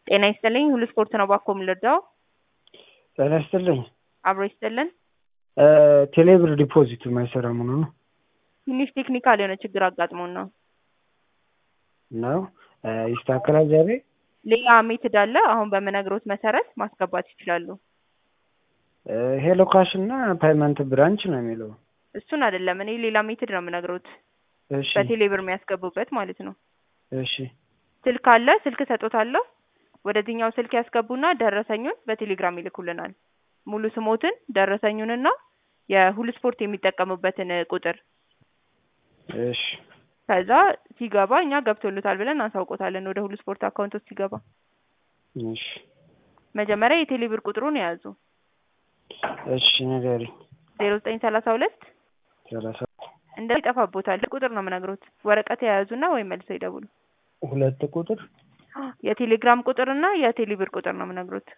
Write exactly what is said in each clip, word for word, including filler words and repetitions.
ጤና ይስጥልኝ ሁሉ ስፖርት ነው ባኮ የምልርዳው? ጤና ይስጥልኝ። አብሮ ይስጥልን። ቴሌብር ዲፖዚት የማይሰራ መሆኑ ነው ትንሽ ቴክኒካል የሆነ ችግር አጋጥሞን ነው ነው ይስተካከላል ዛሬ? ሌላ ሜትድ አለ አሁን በመነግሮት መሰረት ማስገባት ይችላሉ። ሄሎ ካሽ እና ፔመንት ብራንች ነው የሚለው። እሱን አይደለም እኔ ሌላ ሜትድ ነው የምነግሮት። እሺ በቴሌብር የሚያስገቡበት ማለት ነው። እሺ ስልክ አለ ስልክ ሰጥቶታለሁ። ወደዚህኛው ስልክ ያስገቡና ደረሰኙን በቴሌግራም ይልኩልናል። ሙሉ ስሞትን ደረሰኙንና የሁሉ ስፖርት የሚጠቀሙበትን ቁጥር እሺ ከዛ ሲገባ እኛ ገብቶልታል ብለን አሳውቆታለን። ወደ ሁሉ ስፖርት አካውንት ውስጥ ሲገባ እሺ መጀመሪያ የቴሌብር ቁጥሩን ያዙ። እሺ ነገሪ ዜሮ ዘጠኝ ሰላሳ ሁለት ሰላሳ እንደ ይጠፋቦታል ቁጥር ነው የምነግሮት። ወረቀት የያዙና ወይ መልሰው ይደውሉ። ሁለት ቁጥር የቴሌግራም ቁጥርና የቴሌብር ቁጥር ነው የምነግሮት።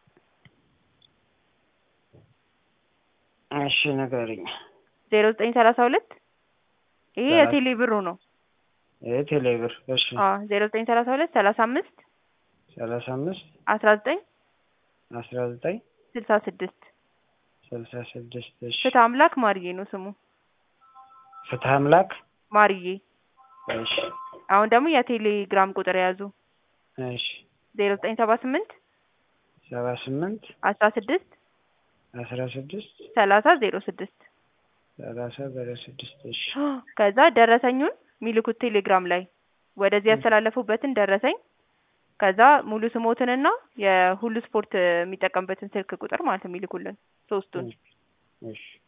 እሺ ነገሪኝ ዜሮ ዘጠኝ ሰላሳ ሁለት ይሄ የቴሌብሩ ነው። ይሄ ቴሌብር እሺ አዎ ዜሮ ዘጠኝ ሰላሳ ሁለት ሰላሳ አምስት ሰላሳ አምስት አስራ ዘጠኝ አስራ ዘጠኝ ስልሳ ስድስት ስልሳ ስድስት እሺ ፍትሐ አምላክ ማርዬ ነው ስሙ። ፍትሐ አምላክ ማርዬ። እሺ አሁን ደግሞ የቴሌግራም ቁጥር ያዙ። እሺ ዜሮ ዘጠኝ ሰባ ስምንት ሰባ ስምንት አስራ ስድስት አስራ ስድስት ሰላሳ ዜሮ ስድስት ሰላሳ ዜሮ ስድስት እሺ ከዛ ደረሰኙን ሚልኩት ቴሌግራም ላይ ወደዚህ ያስተላለፉበትን ደረሰኝ ከዛ ሙሉ ስሞትንና የሁሉ ስፖርት የሚጠቀምበትን ስልክ ቁጥር ማለት ነው የሚልኩልን ሶስቱን። እሺ